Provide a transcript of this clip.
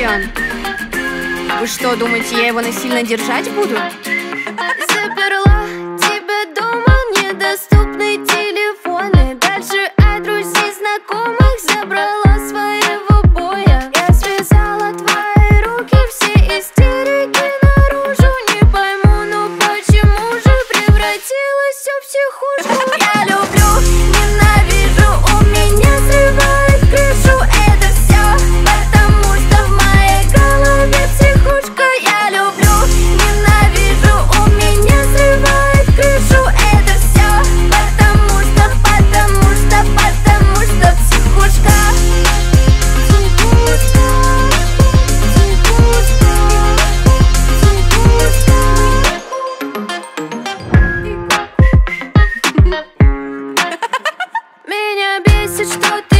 Кристиан, вы что, думаете, я его насильно держать буду? Заперла тебя дома, недоступны телефоны. Дальше от друзей, знакомых забрала своего боя. Я связала твои руки, все истерики наружу. Не пойму, ну почему же превратилась все в психушку? Я люблю, ненавижу, у меня срывает крышу. Это все потому, что в моей голове психушка. Я люблю, ненавижу, у меня срывает крышу. Это все потому, что психушка. Меня бесит, что